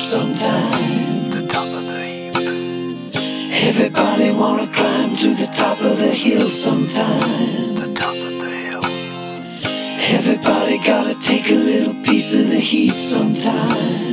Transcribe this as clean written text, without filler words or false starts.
sometime. The top of the heap. Everybody wanna climb to the top of the hill sometime. The top of the hill. Everybody gotta take a little piece of the heat sometime.